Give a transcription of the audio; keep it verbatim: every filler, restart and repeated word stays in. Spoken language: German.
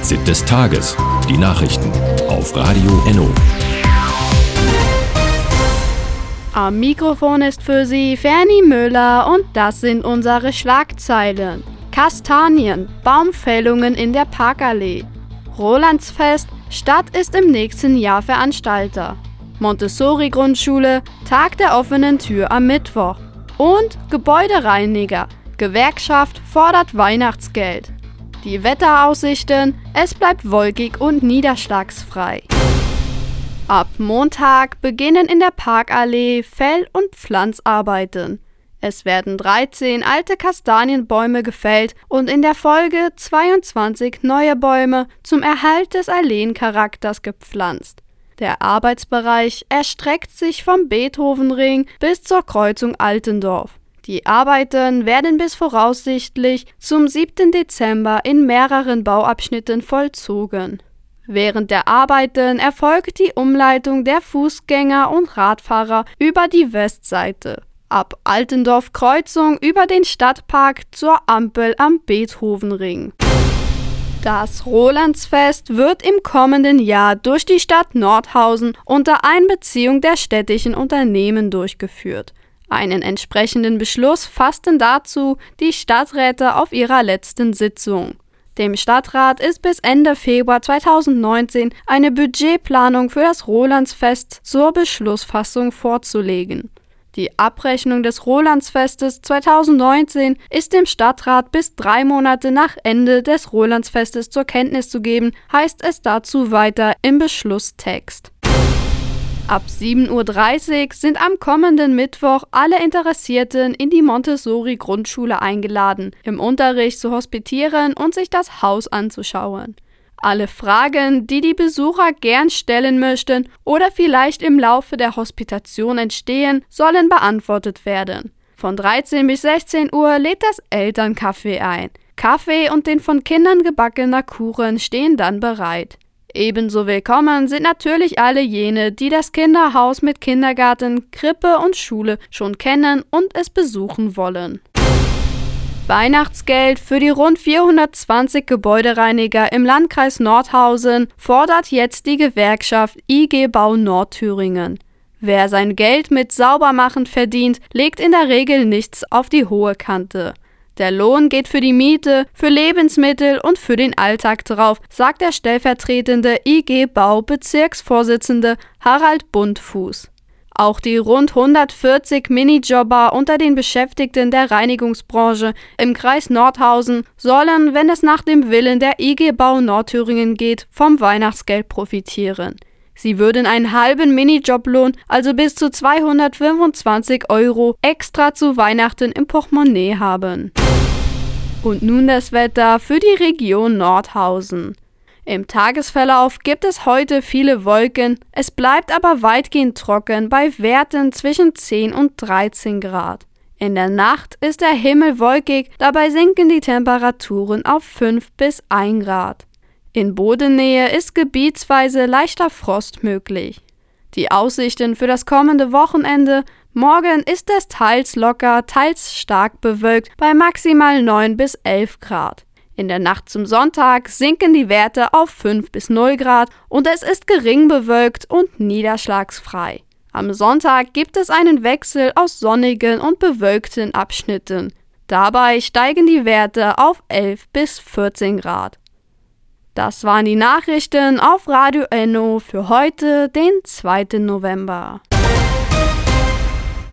Fazit des Tages. Die Nachrichten auf Radio Enno. Am Mikrofon ist für Sie Fernie Müller und das sind unsere Schlagzeilen. Kastanien, Baumfällungen in der Parkallee. Rolandsfest, Stadt ist im nächsten Jahr Veranstalter. Montessori-Grundschule, Tag der offenen Tür am Mittwoch. Und Gebäudereiniger, Gewerkschaft fordert Weihnachtsgeld. Die Wetteraussichten, es bleibt wolkig und niederschlagsfrei. Ab Montag beginnen in der Parkallee Fell- und Pflanzarbeiten. Es werden dreizehn alte Kastanienbäume gefällt und in der Folge zweiundzwanzig neue Bäume zum Erhalt des Alleencharakters gepflanzt. Der Arbeitsbereich erstreckt sich vom Beethovenring bis zur Kreuzung Altendorf. Die Arbeiten werden bis voraussichtlich zum siebten Dezember in mehreren Bauabschnitten vollzogen. Während der Arbeiten erfolgt die Umleitung der Fußgänger und Radfahrer über die Westseite. Ab Altendorf Kreuzung über den Stadtpark zur Ampel am Beethovenring. Das Rolandsfest wird im kommenden Jahr durch die Stadt Nordhausen unter Einbeziehung der städtischen Unternehmen durchgeführt. Einen entsprechenden Beschluss fassten dazu die Stadträte auf ihrer letzten Sitzung. Dem Stadtrat ist bis Ende Februar zweitausendneunzehn eine Budgetplanung für das Rolandsfest zur Beschlussfassung vorzulegen. Die Abrechnung des Rolandsfestes zweitausendneunzehn ist dem Stadtrat bis drei Monate nach Ende des Rolandsfestes zur Kenntnis zu geben, heißt es dazu weiter im Beschlusstext. Ab sieben Uhr dreißig sind am kommenden Mittwoch alle Interessierten in die Montessori-Grundschule eingeladen, im Unterricht zu hospitieren und sich das Haus anzuschauen. Alle Fragen, die die Besucher gern stellen möchten oder vielleicht im Laufe der Hospitation entstehen, sollen beantwortet werden. Von dreizehn bis sechzehn Uhr lädt das Elterncafé ein. Kaffee und den von Kindern gebackener Kuchen stehen dann bereit. Ebenso willkommen sind natürlich alle jene, die das Kinderhaus mit Kindergarten, Krippe und Schule schon kennen und es besuchen wollen. Weihnachtsgeld für die rund vierhundertzwanzig Gebäudereiniger im Landkreis Nordhausen fordert jetzt die Gewerkschaft I G Bau Nordthüringen. Wer sein Geld mit Saubermachen verdient, legt in der Regel nichts auf die hohe Kante. Der Lohn geht für die Miete, für Lebensmittel und für den Alltag drauf, sagt der stellvertretende I G Bau-Bezirksvorsitzende Harald Buntfuß. Auch die rund hundertvierzig Minijobber unter den Beschäftigten der Reinigungsbranche im Kreis Nordhausen sollen, wenn es nach dem Willen der I G Bau Nordthüringen geht, vom Weihnachtsgeld profitieren. Sie würden einen halben Minijoblohn, also bis zu zweihundertfünfundzwanzig Euro, extra zu Weihnachten im Portemonnaie haben. Und nun das Wetter für die Region Nordhausen. Im Tagesverlauf gibt es heute viele Wolken, es bleibt aber weitgehend trocken bei Werten zwischen zehn und dreizehn Grad. In der Nacht ist der Himmel wolkig, dabei sinken die Temperaturen auf fünf bis ein Grad. In Bodennähe ist gebietsweise leichter Frost möglich. Die Aussichten für das kommende Wochenende: Morgen ist es teils locker, teils stark bewölkt bei maximal neun bis elf Grad. In der Nacht zum Sonntag sinken die Werte auf fünf bis null Grad und es ist gering bewölkt und niederschlagsfrei. Am Sonntag gibt es einen Wechsel aus sonnigen und bewölkten Abschnitten. Dabei steigen die Werte auf elf bis vierzehn Grad. Das waren die Nachrichten auf Radio Enno für heute, den zweiten November.